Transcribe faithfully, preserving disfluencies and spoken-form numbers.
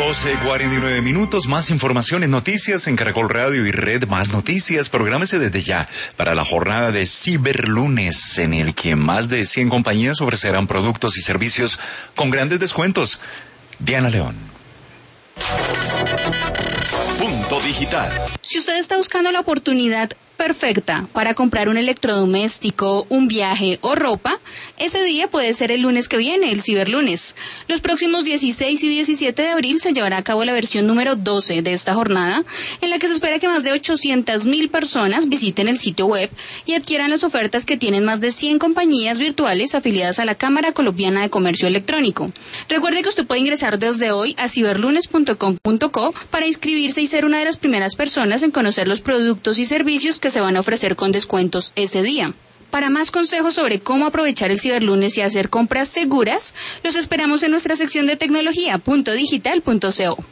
doce cuarenta y nueve minutos, más informaciones, noticias en Caracol Radio y Red Más Noticias. Prográmese desde ya para la jornada de Ciberlunes, en el que más de cien compañías ofrecerán productos y servicios con grandes descuentos. Diana León. Punto Digital. Si usted está buscando la oportunidad perfecta para comprar un electrodoméstico, un viaje o ropa, ese día puede ser el lunes que viene, el Ciberlunes. Los próximos dieciséis y diecisiete de abril se llevará a cabo la versión número doce de esta jornada, en la que se espera que más de ochocientas mil personas visiten el sitio web y adquieran las ofertas que tienen más de cien compañías virtuales afiliadas a la Cámara Colombiana de Comercio Electrónico. Recuerde que usted puede ingresar desde hoy a ciberlunes punto com punto co para inscribirse y ser una de las primeras personas en conocer los productos y servicios que se van a ofrecer con descuentos ese día. Para más consejos sobre cómo aprovechar el Ciberlunes y hacer compras seguras, los esperamos en nuestra sección de tecnología punto digital punto co.